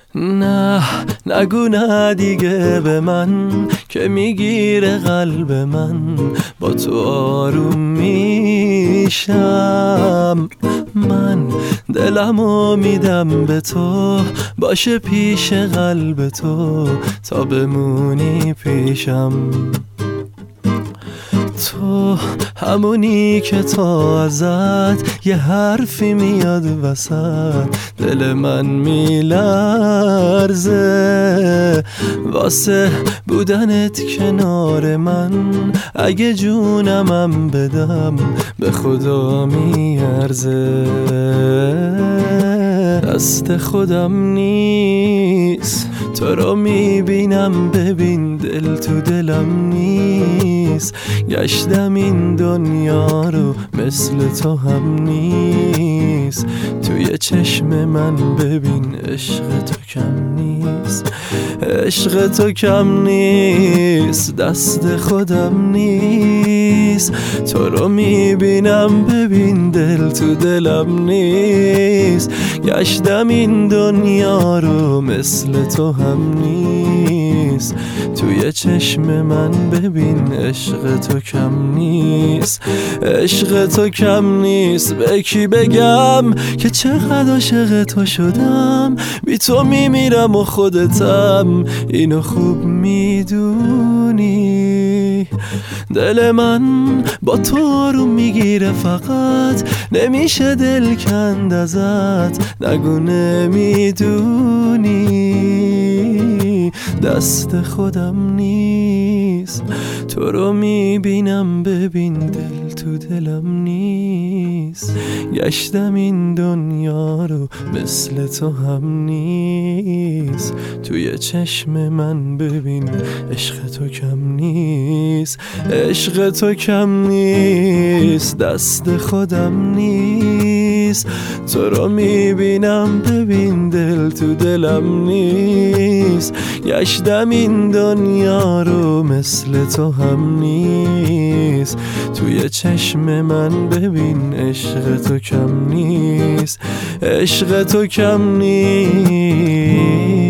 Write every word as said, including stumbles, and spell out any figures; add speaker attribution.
Speaker 1: نه نگو نه دیگه به من که میگیره قلب من، با تو آروم میشم. من دلمو میدم به تو، باشه پیش قلب تو تا بمونی پیشم. تو همونی که تا ازت یه حرفی میاد وسط، دل من میلرزه واسه بودنت کنار من. اگه جونمم بدم به خدا میارزه. دست خودم نیست، تو رو میبینم ببین دل تو دلم نیست. گشتم این دنیا رو مثل تو هم نیست. توی چشم من ببین عشق تو کم نیست، عشق تو کم نیست. دست خودم نیست، تو رو میبینم ببین دل تو دلم نیست. گشتم این دنیا رو مثل تو هم نیست. توی چشم من ببین عشق تو کم نیست، عشق تو کم نیست. به کی بگم که چقدر عاشق تو شدم؟ بی تو میمیرم و خودتم اینو خوب میدونی. دل من با تو رو میگیره فقط، نمیشه دل کند ازت. نگو نمیدونی، دست خودم نیست. تو رو میبینم ببین دل تو دلم نیست. گشتم این دنیا رو مثل تو هم نیست. توی چشم من ببین عشق تو کم نیست، عشق تو کم نیست. دست خودم نیست، تو رو میبینم ببین دل تو دلم نیست. گشتم این دنیا رو مثل تو هم نیست. توی چشم من ببین عشق تو کم نیست، عشق تو کم نیست.